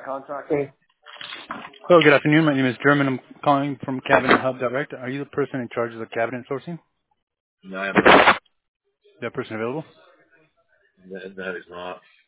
Okay. Hello, good afternoon. My name is German. I'm calling from Cabinet Hub Direct. Are you the person in charge of the cabinet sourcing? No, I'm not. That person available? That is not.